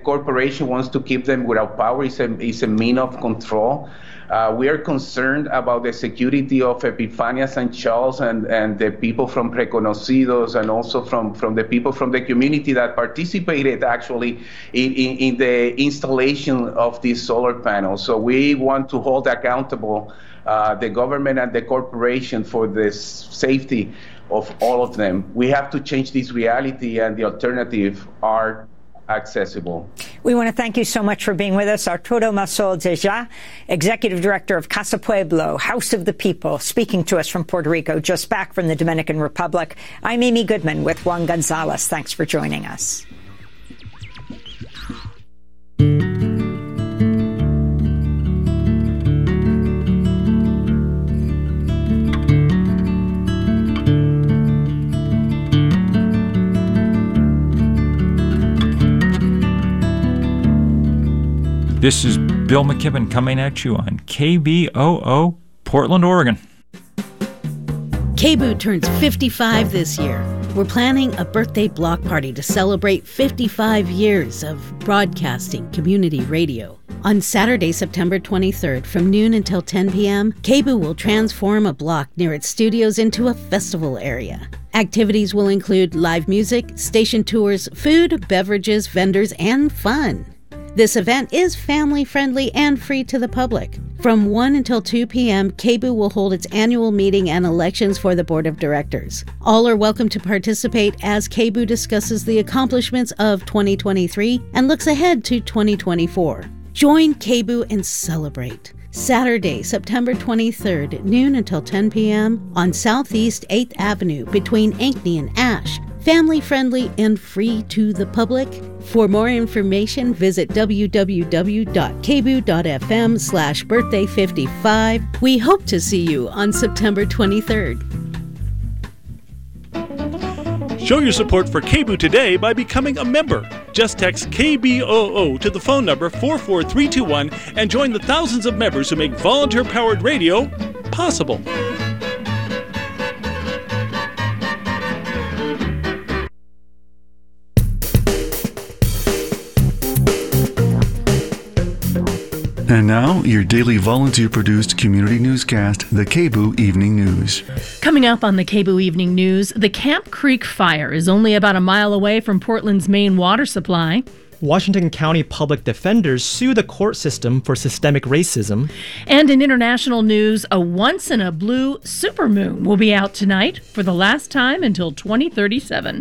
corporation wants to keep them without power. It's a mean of control. We are concerned about the security of Epifania St. Charles and the people from Reconocidos, and also from the people from the community that participated actually in the installation of these solar panels. So we want to hold accountable the government and the corporation for the safety of all of them. We have to change this reality, and the alternative are accessible. We want to thank you so much for being with us. Arturo Masol Zeja, Executive Director of Casa Pueblo, House of the People, speaking to us from Puerto Rico, just back from the Dominican Republic. I'm Amy Goodman with Juan Gonzalez. Thanks for joining us. This is Bill McKibben coming at you on KBOO, Portland, Oregon. KBOO turns 55 this year. We're planning a birthday block party to celebrate 55 years of broadcasting community radio. On Saturday, September 23rd, from noon until 10 p.m., KBOO will transform a block near its studios into a festival area. Activities will include live music, station tours, food, beverages, vendors, and fun. This event is family-friendly and free to the public. From 1 until 2 p.m., KBOO will hold its annual meeting and elections for the Board of Directors. All are welcome to participate as KBOO discusses the accomplishments of 2023 and looks ahead to 2024. Join KBOO and celebrate. Saturday, September 23rd, noon until 10 p.m. on Southeast 8th Avenue between Ankeny and Ash. Family-friendly and free to the public. For more information, visit www.kboo.fm/birthday55. We hope to see you on September 23rd. Show your support for KBOO today by becoming a member. Just text KBOO to the phone number 44321 and join the thousands of members who make volunteer-powered radio possible. And now, your daily volunteer-produced community newscast, the KBOO Evening News. Coming up on the KBOO Evening News, the Camp Creek fire is only about a mile away from Portland's main water supply. Washington County public defenders sue the court system for systemic racism. And in international news, a once-in-a-blue supermoon will be out tonight for the last time until 2037.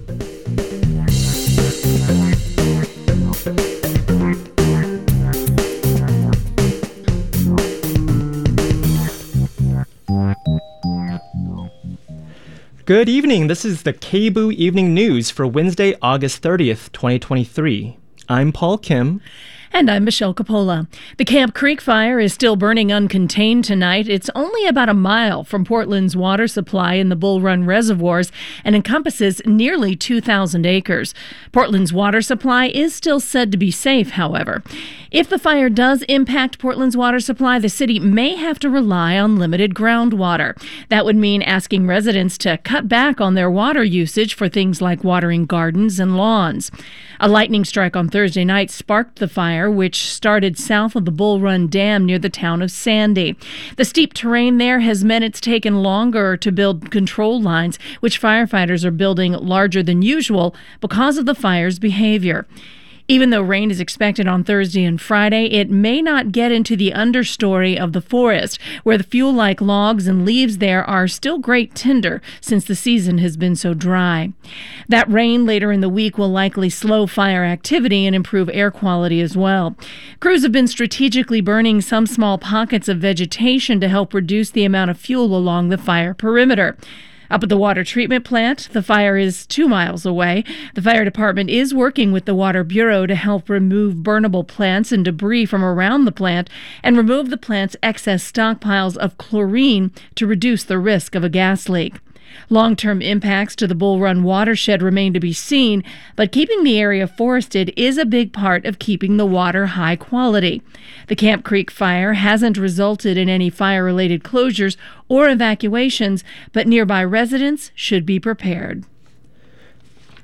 Good evening. This is the KBOO Evening News for Wednesday, August 30th, 2023. I'm Paul Kim. And I'm Michelle Coppola. The Camp Creek fire is still burning uncontained tonight. It's only about a mile from Portland's water supply in the Bull Run reservoirs and encompasses nearly 2,000 acres. Portland's water supply is still said to be safe, however. If the fire does impact Portland's water supply, the city may have to rely on limited groundwater. That would mean asking residents to cut back on their water usage for things like watering gardens and lawns. A lightning strike on Thursday night sparked the fire, which started south of the Bull Run Dam near the town of Sandy. The steep terrain there has meant it's taken longer to build control lines, which firefighters are building larger than usual because of the fire's behavior. Even though rain is expected on Thursday and Friday, it may not get into the understory of the forest, where the fuel-like logs and leaves there are still great tinder since the season has been so dry. That rain later in the week will likely slow fire activity and improve air quality as well. Crews have been strategically burning some small pockets of vegetation to help reduce the amount of fuel along the fire perimeter. Up at the water treatment plant, the fire is 2 miles away. The fire department is working with the Water Bureau to help remove burnable plants and debris from around the plant and remove the plant's excess stockpiles of chlorine to reduce the risk of a gas leak. Long-term impacts to the Bull Run watershed remain to be seen, but keeping the area forested is a big part of keeping the water high quality. The Camp Creek fire hasn't resulted in any fire-related closures or evacuations, but nearby residents should be prepared.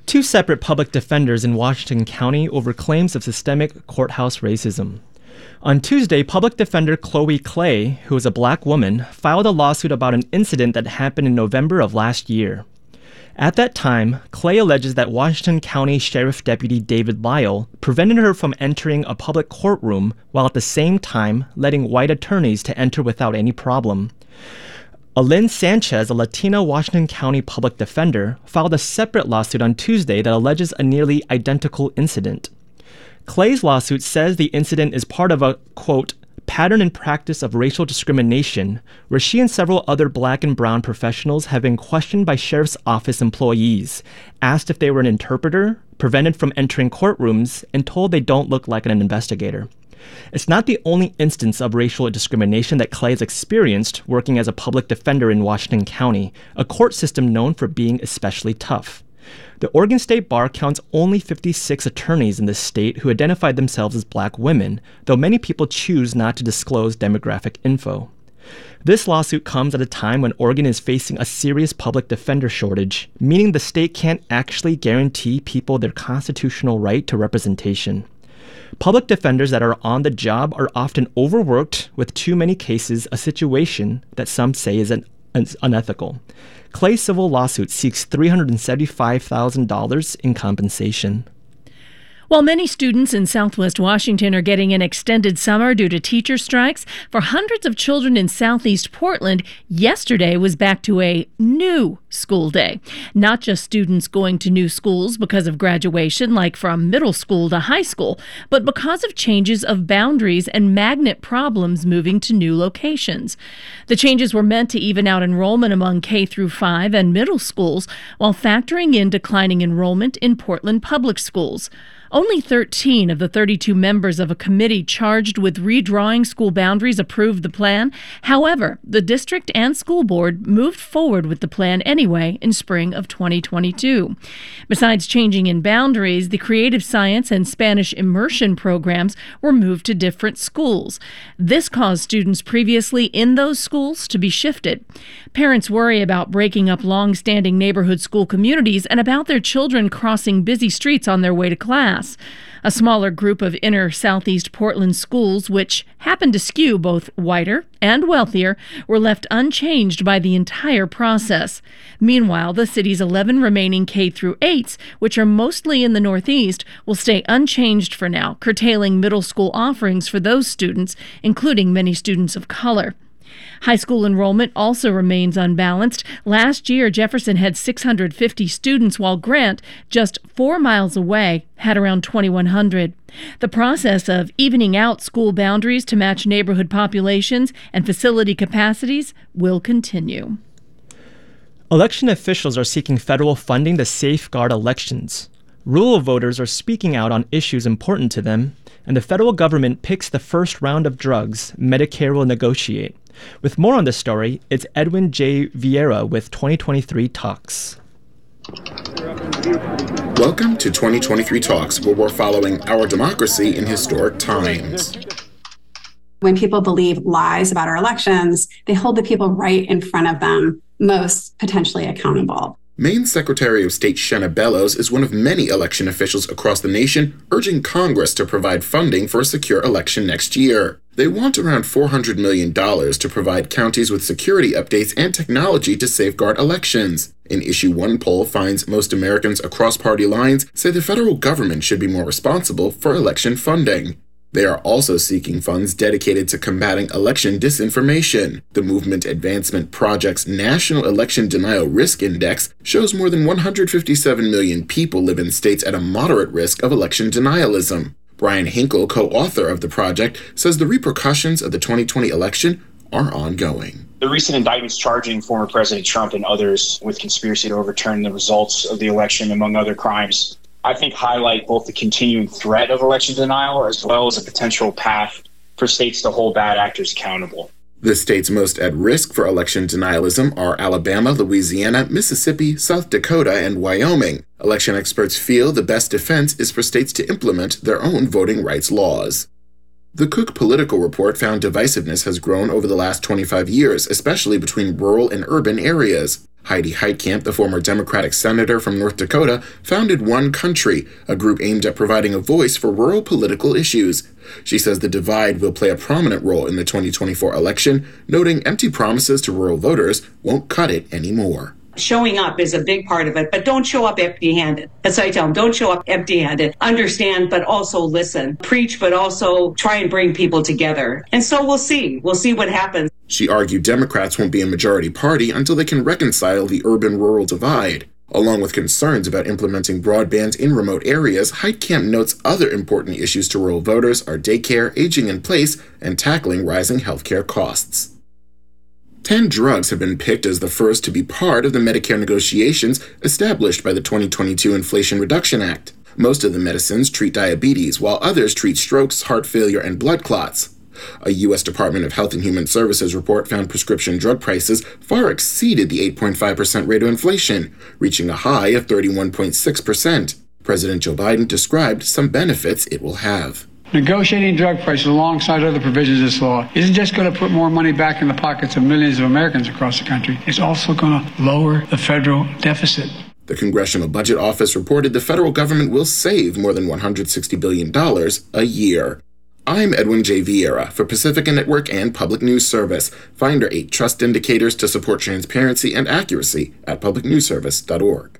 Two separate public defenders in Washington County over claims of systemic courthouse racism. On Tuesday, public defender Chloe Clay, who is a black woman, filed a lawsuit about an incident that happened in November of last year. At that time, Clay alleges that Washington County Sheriff Deputy David Lyle prevented her from entering a public courtroom while at the same time letting white attorneys to enter without any problem. Alyn Sanchez, a Latina Washington County public defender, filed a separate lawsuit on Tuesday that alleges a nearly identical incident. Clay's lawsuit says the incident is part of a, quote, pattern and practice of racial discrimination, where she and several other black and brown professionals have been questioned by sheriff's office employees, asked if they were an interpreter, prevented from entering courtrooms, and told they don't look like an investigator. It's not the only instance of racial discrimination that Clay has experienced working as a public defender in Washington County, a court system known for being especially tough. The Oregon State Bar counts only 56 attorneys in this state who identified themselves as black women, though many people choose not to disclose demographic info. This lawsuit comes at a time when Oregon is facing a serious public defender shortage, meaning the state can't actually guarantee people their constitutional right to representation. Public defenders that are on the job are often overworked with too many cases, a situation that some say is unethical. Clay's civil lawsuit seeks $375,000 in compensation. While many students in Southwest Washington are getting an extended summer due to teacher strikes, for hundreds of children in Southeast Portland, yesterday was back to a new school day. Not just students going to new schools because of graduation, like from middle school to high school, but because of changes of boundaries and magnet problems moving to new locations. The changes were meant to even out enrollment among K through 5 and middle schools, while factoring in declining enrollment in Portland public schools. Only 13 of the 32 members of a committee charged with redrawing school boundaries approved the plan. However, the district and school board moved forward with the plan anyway in spring of 2022. Besides changing in boundaries, the creative science and Spanish immersion programs were moved to different schools. This caused students previously in those schools to be shifted. Parents worry about breaking up long-standing neighborhood school communities and about their children crossing busy streets on their way to class. A smaller group of inner Southeast Portland schools, which happen to skew both whiter and wealthier, were left unchanged by the entire process. Meanwhile, the city's 11 remaining K through 8s, which are mostly in the Northeast, will stay unchanged for now, curtailing middle school offerings for those students, including many students of color. High school enrollment also remains unbalanced. Last year, Jefferson had 650 students, while Grant, just 4 miles away, had around 2,100. The process of evening out school boundaries to match neighborhood populations and facility capacities will continue. Election officials are seeking federal funding to safeguard elections. Rural voters are speaking out on issues important to them, and the federal government picks the first round of drugs Medicare will negotiate. With more on this story, it's Edwin J. Vieira with 2023 Talks. Welcome to 2023 Talks, where we're following our democracy in historic times. When people believe lies about our elections, they hold the people right in front of them most potentially accountable. Maine Secretary of State Shenna Bellows is one of many election officials across the nation urging Congress to provide funding for a secure election next year. They want around $400 million to provide counties with security updates and technology to safeguard elections. An Issue 1 poll finds most Americans across party lines say the federal government should be more responsible for election funding. They are also seeking funds dedicated to combating election disinformation. The Movement Advancement Project's National Election Denial Risk Index shows more than 157 million people live in states at a moderate risk of election denialism. Brian Hinkle, co-author of the project, says the repercussions of the 2020 election are ongoing. The recent indictments charging former President Trump and others with conspiracy to overturn the results of the election, among other crimes, I think highlight both the continuing threat of election denial as well as a potential path for states to hold bad actors accountable. The states most at risk for election denialism are Alabama, Louisiana, Mississippi, South Dakota, and Wyoming. Election experts feel the best defense is for states to implement their own voting rights laws. The Cook Political Report found divisiveness has grown over the last 25 years, especially between rural and urban areas. Heidi Heitkamp, the former Democratic senator from North Dakota, founded One Country, a group aimed at providing a voice for rural political issues. She says the divide will play a prominent role in the 2024 election, noting empty promises to rural voters won't cut it anymore. Showing up is a big part of it, but don't show up empty-handed. As I tell them, don't show up empty-handed. Understand, but also listen. Preach, but also try and bring people together. And so we'll see. We'll see what happens. She argued Democrats won't be a majority party until they can reconcile the urban-rural divide. Along with concerns about implementing broadband in remote areas, Heitkamp notes other important issues to rural voters are daycare, aging in place, and tackling rising healthcare costs. 10 drugs have been picked as the first to be part of the Medicare negotiations established by the 2022 Inflation Reduction Act. Most of the medicines treat diabetes, while others treat strokes, heart failure, and blood clots. A U.S. Department of Health and Human Services report found prescription drug prices far exceeded the 8.5% rate of inflation, reaching a high of 31.6%. President Joe Biden described some benefits it will have. Negotiating drug prices alongside other provisions of this law isn't just going to put more money back in the pockets of millions of Americans across the country. It's also going to lower the federal deficit. The Congressional Budget Office reported the federal government will save more than $160 billion a year. I'm Edwin J. Vieira for Pacifica Network and Public News Service. Find our 8 trust indicators to support transparency and accuracy at publicnewsservice.org.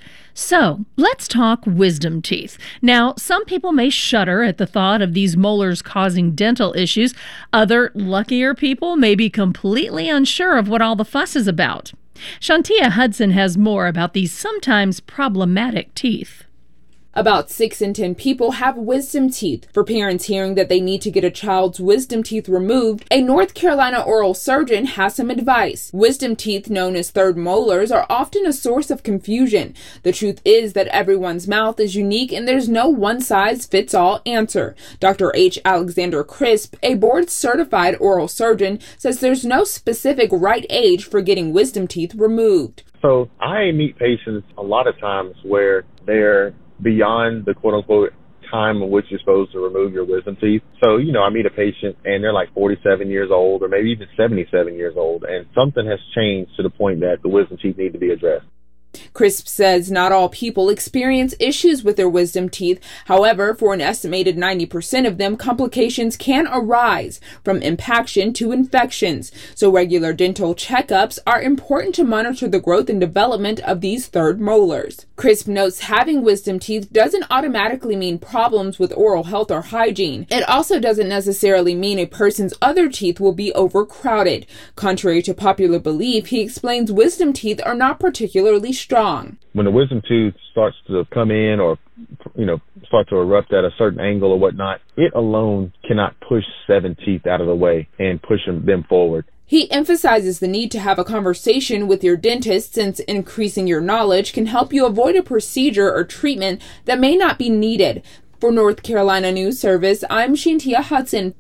So, let's talk wisdom teeth. Now, some people may shudder at the thought of these molars causing dental issues. Other, luckier people may be completely unsure of what all the fuss is about. Shantia Hudson has more about these sometimes problematic teeth. About 6 in 10 people have wisdom teeth. For parents hearing that they need to get a child's wisdom teeth removed, a North Carolina oral surgeon has some advice. Wisdom teeth, known as third molars, are often a source of confusion. The truth is that everyone's mouth is unique and there's no one-size-fits-all answer. Dr. H. Alexander Crisp, a board-certified oral surgeon, says there's no specific right age for getting wisdom teeth removed. So I meet patients a lot of times where they're beyond the quote-unquote time in which you're supposed to remove your wisdom teeth. So, I meet a patient and they're like 47 years old or maybe even 77 years old, and something has changed to the point that the wisdom teeth need to be addressed. Crisp says not all people experience issues with their wisdom teeth. However, for an estimated 90% of them, complications can arise from impaction to infections. So regular dental checkups are important to monitor the growth and development of these third molars. Crisp notes having wisdom teeth doesn't automatically mean problems with oral health or hygiene. It also doesn't necessarily mean a person's other teeth will be overcrowded. Contrary to popular belief, he explains wisdom teeth are not particularly strong. When the wisdom tooth starts to come in or, start to erupt at a certain angle or whatnot, it alone cannot push 7 teeth out of the way and push them forward. He emphasizes the need to have a conversation with your dentist, since increasing your knowledge can help you avoid a procedure or treatment that may not be needed. For North Carolina News Service, I'm Shantia Hudson.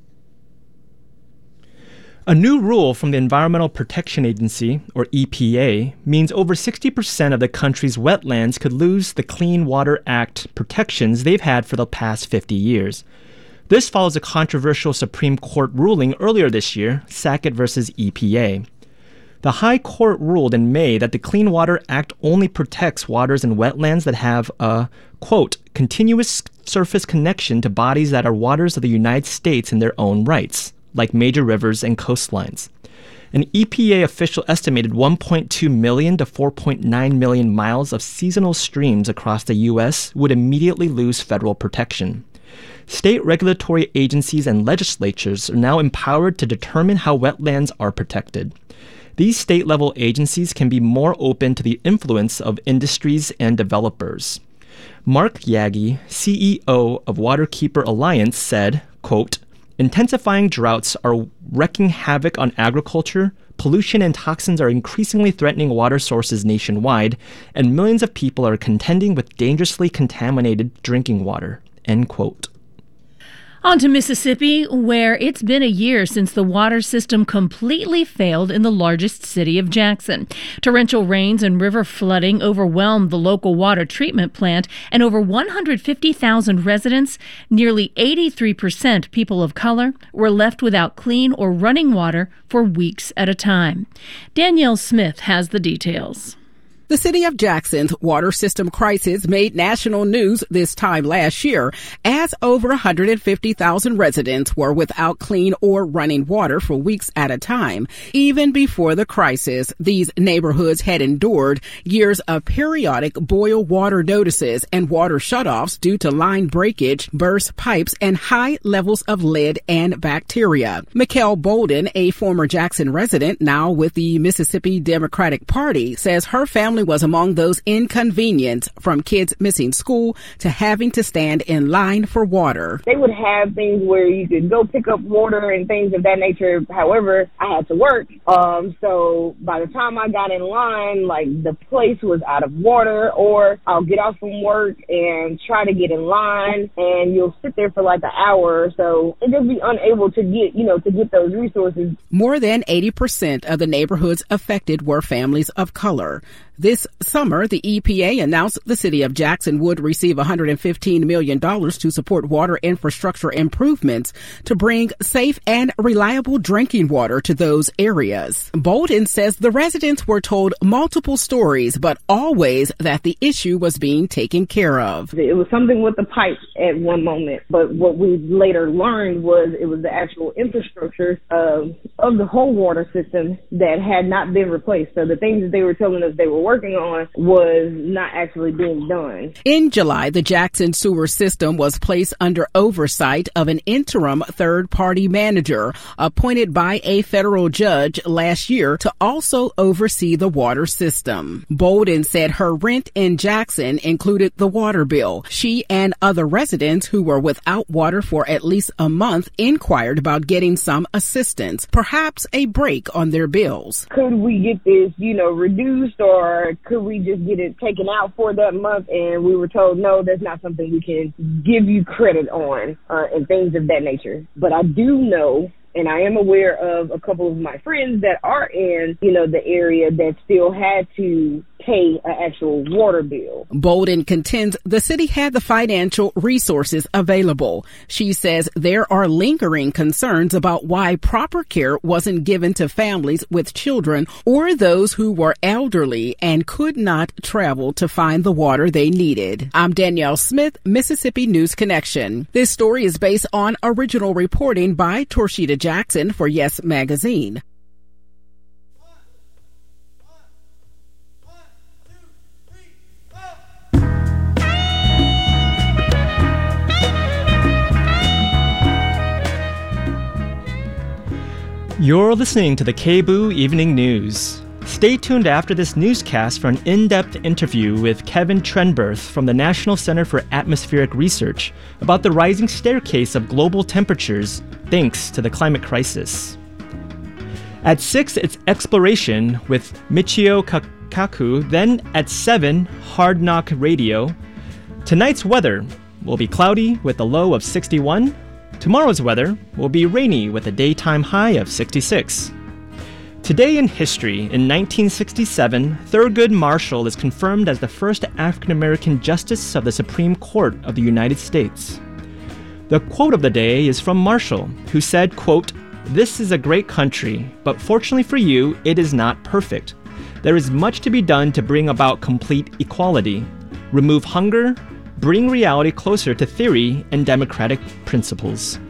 A new rule from the Environmental Protection Agency, or EPA, means over 60% of the country's wetlands could lose the Clean Water Act protections they've had for the past 50 years. This follows a controversial Supreme Court ruling earlier this year, Sackett versus EPA. The High Court ruled in May that the Clean Water Act only protects waters and wetlands that have a, quote, continuous surface connection to bodies that are waters of the United States in their own rights, like major rivers and coastlines. An EPA official estimated 1.2 million to 4.9 million miles of seasonal streams across the U.S. would immediately lose federal protection. State regulatory agencies and legislatures are now empowered to determine how wetlands are protected. These state-level agencies can be more open to the influence of industries and developers. Mark Yagi, CEO of Waterkeeper Alliance, said, quote, intensifying droughts are wreaking havoc on agriculture, pollution and toxins are increasingly threatening water sources nationwide, and millions of people are contending with dangerously contaminated drinking water, end quote. On to Mississippi, where it's been a year since the water system completely failed in the largest city of Jackson. Torrential rains and river flooding overwhelmed the local water treatment plant, and over 150,000 residents, nearly 83% people of color, were left without clean or running water for weeks at a time. Danielle Smith has the details. The city of Jackson's water system crisis made national news this time last year as over 150,000 residents were without clean or running water for weeks at a time. Even before the crisis, these neighborhoods had endured years of periodic boil water notices and water shutoffs due to line breakage, burst pipes, and high levels of lead and bacteria. Mikkel Bolden, a former Jackson resident now with the Mississippi Democratic Party, says her family was among those inconvenienced, from kids missing school to having to stand in line for water. They would have things where you could go pick up water and things of that nature. However, I had to work. So by the time I got in line, like, the place was out of water, or I'll get off from work and try to get in line, and you'll sit there for like an hour or so and just be unable to get those resources. More than 80% of the neighborhoods affected were families of color. This summer, the EPA announced the city of Jackson would receive $115 million to support water infrastructure improvements to bring safe and reliable drinking water to those areas. Bolden says the residents were told multiple stories, but always that the issue was being taken care of. It was something with the pipes at one moment, but what we later learned was it was the actual infrastructure of the whole water system that had not been replaced. So the things that they were telling us they were working on was not actually being done. In July, the Jackson sewer system was placed under oversight of an interim third-party manager appointed by a federal judge last year to also oversee the water system. Bolden said her rent in Jackson included the water bill. She and other residents who were without water for at least a month inquired about getting some assistance, perhaps a break on their bills. Could we get this, reduced, or could we just get it taken out for that month? And we were told, no, that's not something we can give you credit on, and things of that nature. But I do know, and I am aware of a couple of my friends that are in, the area that still had to pay an actual water bill. Bolden contends the city had the financial resources available. She says there are lingering concerns about why proper care wasn't given to families with children or those who were elderly and could not travel to find the water they needed. I'm Danielle Smith, Mississippi News Connection. This story is based on original reporting by Torshita Jackson for Yes Magazine. You're listening to the KBOO Evening News. Stay tuned after this newscast for an in-depth interview with Kevin Trenberth from the National Center for Atmospheric Research about the rising staircase of global temperatures thanks to the climate crisis. At 6, it's Exploration with Michio Kaku. Then at 7, Hard Knock Radio. Tonight's weather will be cloudy with a low of 61. Tomorrow's weather will be rainy with a daytime high of 66. Today in history, in 1967, Thurgood Marshall is confirmed as the first African-American justice of the Supreme Court of the United States. The quote of the day is from Marshall, who said, quote, "This is a great country, but fortunately for you, it is not perfect. There is much to be done to bring about complete equality, remove hunger, bring reality closer to theory and democratic principles."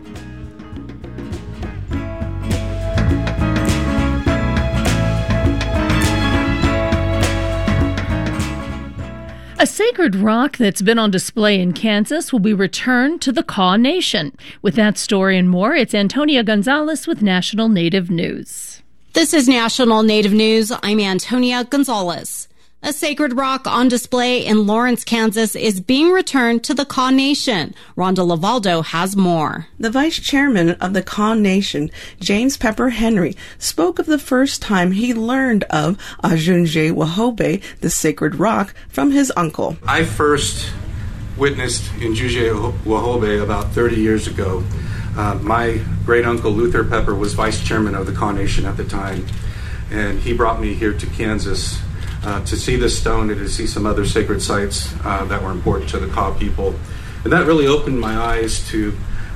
A sacred rock that's been on display in Kansas will be returned to the Kaw Nation. With that story and more, it's Antonia Gonzalez with National Native News. This is National Native News. I'm Antonia Gonzalez. A sacred rock on display in Lawrence, Kansas is being returned to the Kaw Nation. Rhonda Lavaldo has more. The vice chairman of the Kaw Nation, James Pepper Henry, spoke of the first time he learned of Ajunje Wahobe, the sacred rock, from his uncle. I first witnessed in Jujie-Wahobeh about 30 years ago. My great-uncle Luther Pepper was vice chairman of the Kaw Nation at the time, and he brought me here to Kansas to see this stone and to see some other sacred sites that were important to the Kaw people. And that really opened my eyes to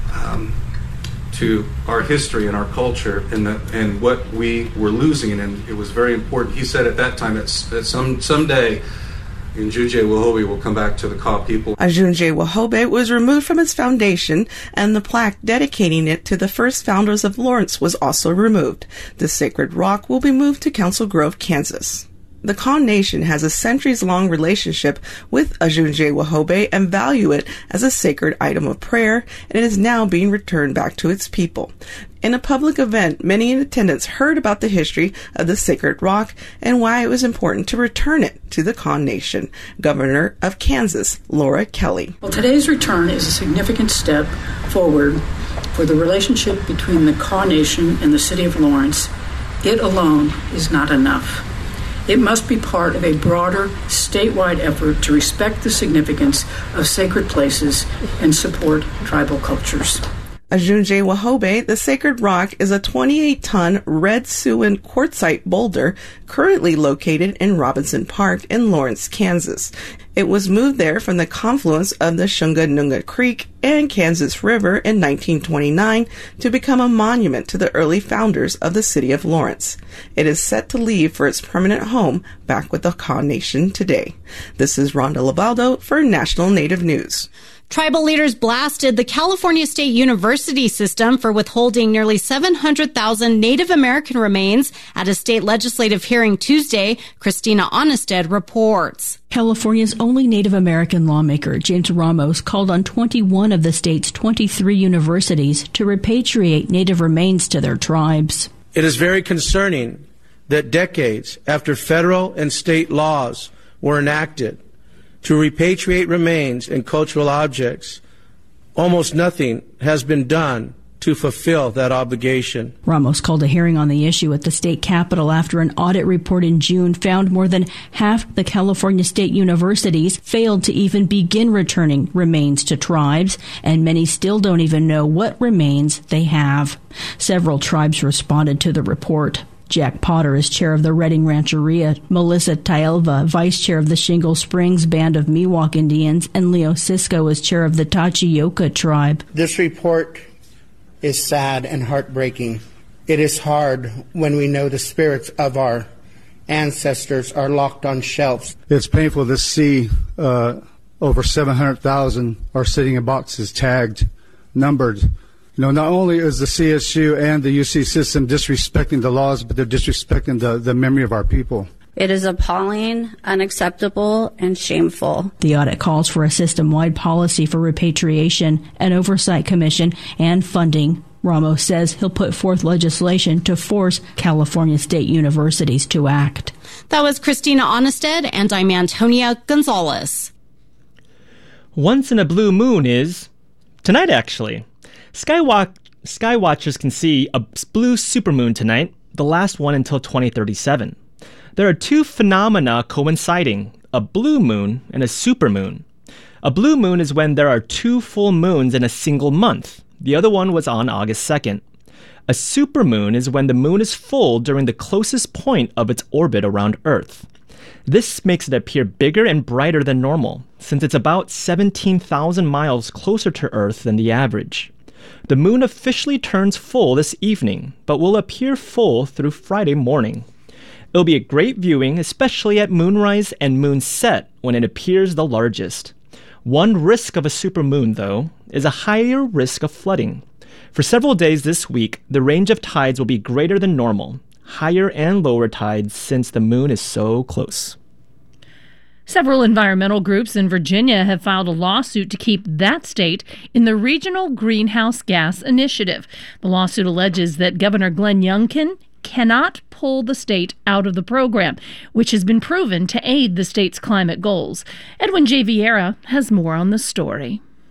our history and our culture and what we were losing, and it was very important. He said at that time that someday in Jujie-Wahobeh will come back to the Kaw people. Jujie-Wahobeh was removed from its foundation, and the plaque dedicating it to the first founders of Lawrence was also removed. The sacred rock will be moved to Council Grove, Kansas. The Kaw Nation has a centuries-long relationship with Jujie-Wahobeh and value it as a sacred item of prayer, and it is now being returned back to its people. In a public event, many in attendance heard about the history of the sacred rock and why it was important to return it to the Kaw Nation. Governor of Kansas, Laura Kelly. Well, today's return is a significant step forward for the relationship between the Kaw Nation and the city of Lawrence. It alone is not enough. It must be part of a broader statewide effort to respect the significance of sacred places and support tribal cultures. Jujie-Wahobeh, the sacred rock, is a 28-ton red Siouan quartzite boulder currently located in Robinson Park in Lawrence, Kansas. It was moved there from the confluence of the Shunganunga Creek and Kansas River in 1929 to become a monument to the early founders of the city of Lawrence. It is set to leave for its permanent home back with the Kaw Nation today. This is Rhonda Lavaldo for National Native News. Tribal leaders blasted the California State University system for withholding nearly 700,000 Native American remains at a state legislative hearing Tuesday. Christina Onnested reports. California's only Native American lawmaker, James Ramos, called on 21 of the state's 23 universities to repatriate Native remains to their tribes. It is very concerning that decades after federal and state laws were enacted to repatriate remains and cultural objects, almost nothing has been done to fulfill that obligation. Ramos called a hearing on the issue at the state capitol after an audit report in June found more than half the California state universities failed to even begin returning remains to tribes, and many still don't even know what remains they have. Several tribes responded to the report. Jack Potter is chair of the Redding Rancheria, Melissa Taelva, vice chair of the Shingle Springs Band of Miwok Indians, and Leo Cisco is chair of the Tachioka tribe. This report is sad and heartbreaking. It is hard when we know the spirits of our ancestors are locked on shelves. It's painful to see over 700,000 are sitting in boxes tagged, numbered. Not only is the CSU and the UC system disrespecting the laws, but they're disrespecting the memory of our people. It is appalling, unacceptable, and shameful. The audit calls for a system-wide policy for repatriation, an oversight commission, and funding. Ramos says he'll put forth legislation to force California state universities to act. That was Christina Onnested, and I'm Antonia Gonzalez. Once in a blue moon is tonight, actually. Skywatchers can see a blue supermoon tonight, the last one until 2037. There are two phenomena coinciding, a blue moon and a supermoon. A blue moon is when there are two full moons in a single month. The other one was on August 2nd. A supermoon is when the moon is full during the closest point of its orbit around Earth. This makes it appear bigger and brighter than normal, since it's about 17,000 miles closer to Earth than the average. The moon officially turns full this evening, but will appear full through Friday morning. It'll be a great viewing, especially at moonrise and moonset when it appears the largest. One risk of a supermoon, though, is a higher risk of flooding. For several days this week, the range of tides will be greater than normal, higher and lower tides since the moon is so close. Several environmental groups in Virginia have filed a lawsuit to keep that state in the Regional Greenhouse Gas Initiative. The lawsuit alleges that Governor Glenn Youngkin cannot pull the state out of the program, which has been proven to aid the state's climate goals. Edwin J. Vieira has more on the story.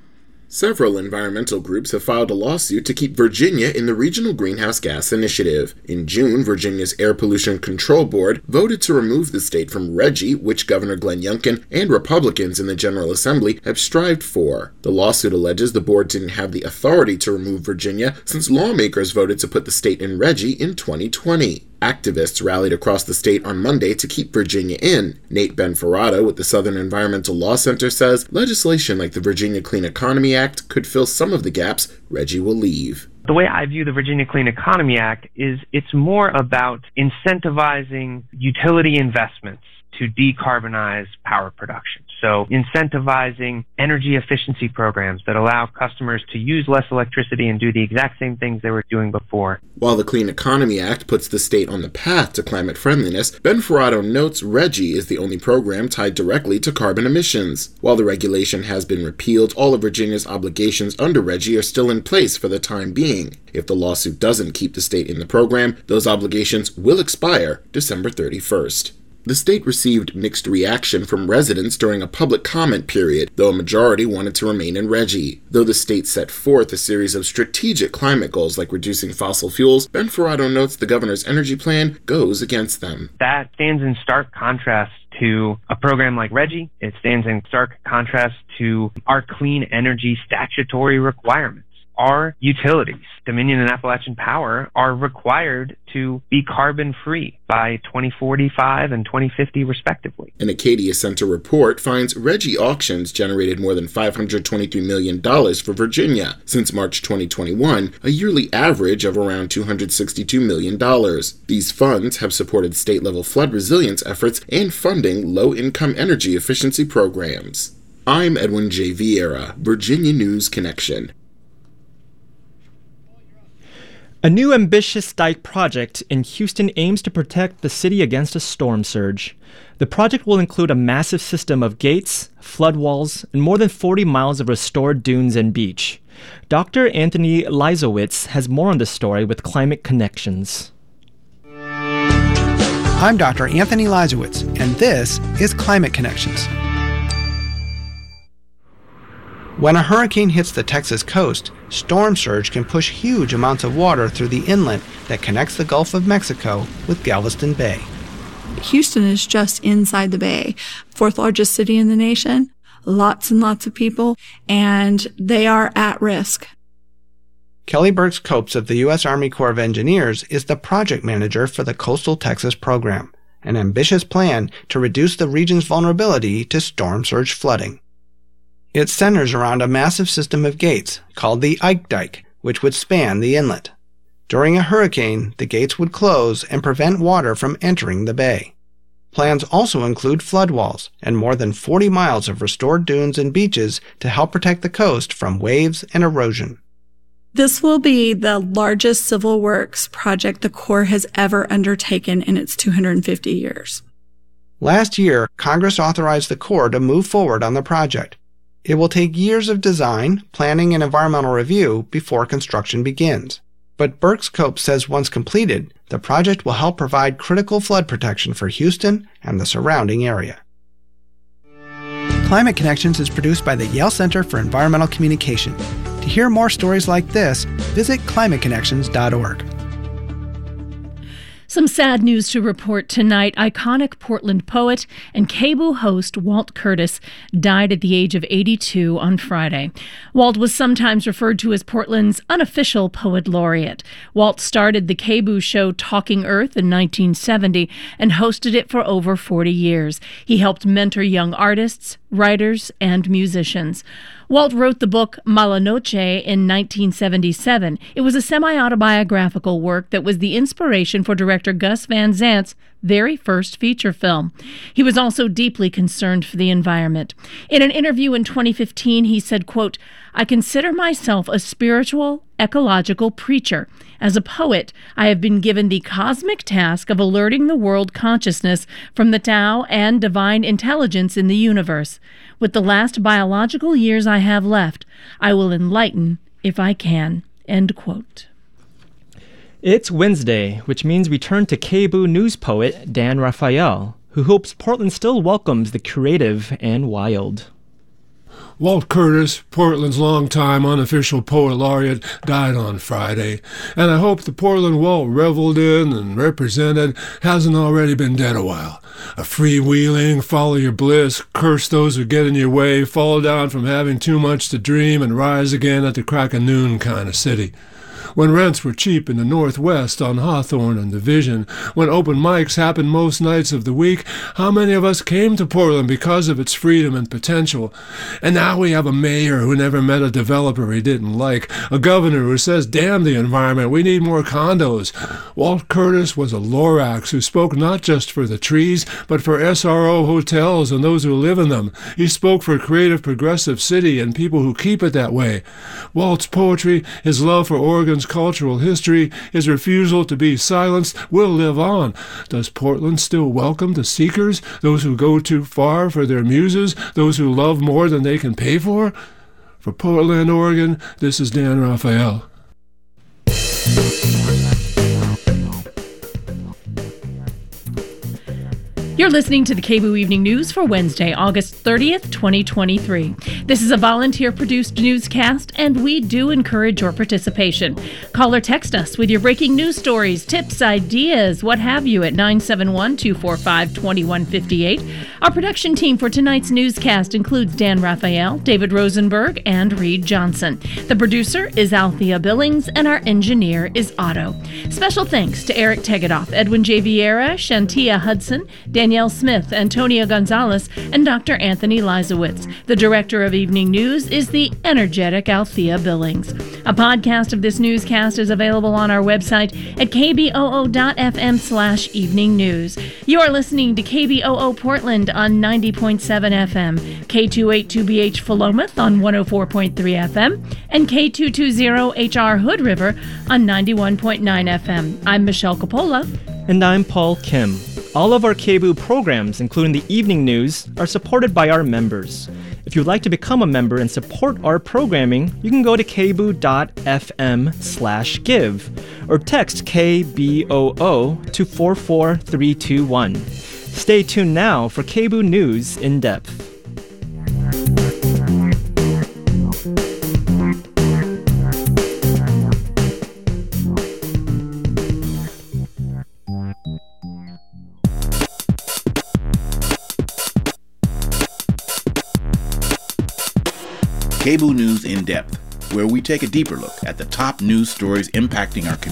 Several environmental groups have filed a lawsuit to keep Virginia in the Regional Greenhouse Gas Initiative. In June, Virginia's Air Pollution Control Board voted to remove the state from RGGI, which Governor Glenn Youngkin and Republicans in the General Assembly have strived for. The lawsuit alleges the board didn't have the authority to remove Virginia since lawmakers voted to put the state in RGGI in 2020. Activists rallied across the state on Monday to keep Virginia in. Nate Benferrado with the Southern Environmental Law Center says legislation like the Virginia Clean Economy Act could fill some of the gaps RGGI will leave. The way I view the Virginia Clean Economy Act is it's more about incentivizing utility investments to decarbonize power production. So incentivizing energy efficiency programs that allow customers to use less electricity and do the exact same things they were doing before. While the Clean Economy Act puts the state on the path to climate friendliness, Benferrado notes RGGI is the only program tied directly to carbon emissions. While the regulation has been repealed, all of Virginia's obligations under RGGI are still in place for the time being. If the lawsuit doesn't keep the state in the program, those obligations will expire December 31st. The state received mixed reaction from residents during a public comment period, though a majority wanted to remain in RGGI. Though the state set forth a series of strategic climate goals like reducing fossil fuels, Benferrado notes the governor's energy plan goes against them. That stands in stark contrast to a program like RGGI. It stands in stark contrast to our clean energy statutory requirements. Our utilities, Dominion and Appalachian Power, are required to be carbon-free by 2045 and 2050, respectively. An Acadia Center report finds RGGI auctions generated more than $523 million for Virginia. Since March 2021, a yearly average of around $262 million. These funds have supported state-level flood resilience efforts and funding low-income energy efficiency programs. I'm Edwin J. Vieira, Virginia News Connection. A new ambitious dike project in Houston aims to protect the city against a storm surge. The project will include a massive system of gates, flood walls, and more than 40 miles of restored dunes and beach. Dr. Anthony Leisowitz has more on this story with Climate Connections. I'm Dr. Anthony Leisowitz, and this is Climate Connections. When a hurricane hits the Texas coast, storm surge can push huge amounts of water through the inlet that connects the Gulf of Mexico with Galveston Bay. Houston is just inside the bay, fourth largest city in the nation, lots and lots of people, and they are at risk. Kelly Burks-Copes of the U.S. Army Corps of Engineers is the project manager for the Coastal Texas program, an ambitious plan to reduce the region's vulnerability to storm surge flooding. It centers around a massive system of gates called the Ike Dike, which would span the inlet. During a hurricane, the gates would close and prevent water from entering the bay. Plans also include flood walls and more than 40 miles of restored dunes and beaches to help protect the coast from waves and erosion. This will be the largest civil works project the Corps has ever undertaken in its 250 years. Last year, Congress authorized the Corps to move forward on the project. It will take years of design, planning, and environmental review before construction begins. But Burks-Copes says once completed, the project will help provide critical flood protection for Houston and the surrounding area. Climate Connections is produced by the Yale Center for Environmental Communication. To hear more stories like this, visit climateconnections.org. Some sad news to report tonight. Iconic Portland poet and KBOO host Walt Curtis died at the age of 82 on Friday. Walt was sometimes referred to as Portland's unofficial poet laureate. Walt started the KBOO show Talking Earth in 1970 and hosted it for over 40 years. He helped mentor young artists, writers, and musicians. Walt wrote the book Mala Noche in 1977. It was a semi-autobiographical work that was the inspiration for director Gus Van Sant's very first feature film. He was also deeply concerned for the environment. In an interview in 2015, he said, quote, "I consider myself a spiritual, ecological preacher. As a poet, I have been given the cosmic task of alerting the world consciousness from the Tao and divine intelligence in the universe. With the last biological years I have left, I will enlighten if I can." End quote. It's Wednesday, which means we turn to KBOO news poet Dan Raphael, who hopes Portland still welcomes the creative and wild. Walt Curtis, Portland's longtime unofficial poet laureate, died on Friday, and I hope the Portland Walt reveled in and represented hasn't already been dead a while. A freewheeling, follow your bliss, curse those who get in your way, fall down from having too much to dream, and rise again at the crack of noon kind of city. When rents were cheap in the Northwest on Hawthorne and Division, when open mics happened most nights of the week, how many of us came to Portland because of its freedom and potential? And now we have a mayor who never met a developer he didn't like, a governor who says, damn the environment, we need more condos. Walt Curtis was a Lorax who spoke not just for the trees, but for SRO hotels and those who live in them. He spoke for a creative, progressive city and people who keep it that way. Walt's poetry, his love for Oregon's cultural history, his refusal to be silenced, will live on. Does Portland still welcome the seekers, those who go too far for their muses, those who love more than they can pay for? For Portland, Oregon, this is Dan Raphael. You're listening to the KBOO Evening News for Wednesday, August 30th, 2023. This is a volunteer-produced newscast, and we do encourage your participation. Call or text us with your breaking news stories, tips, ideas, what have you at 971-245-2158. Our production team for tonight's newscast includes Dan Raphael, David Rosenberg, and Reed Johnson. The producer is Althea Billings, and our engineer is Otto. Special thanks to Eric Tegedoff, Edwin J. Vieira, Shantia Hudson, Danielle Smith, Antonia Gonzalez, and Dr. Anthony Lizowitz. The director of Evening News is the energetic Althea Billings. A podcast of this newscast is available on our website at kboo.fm/evening news. You are listening to KBOO Portland on 90.7 FM, K282BH Philomath on 104.3 FM, and K220HR Hood River on 91.9 FM. I'm Michelle Coppola. And I'm Paul Kim. All of our KBOO programs, including the evening news, are supported by our members. If you'd like to become a member and support our programming, you can go to kboo.fm/give or text KBOO to 44321. Stay tuned now for KBOO News in Depth. KBOO News in Depth, where we take a deeper look at the top news stories impacting our community.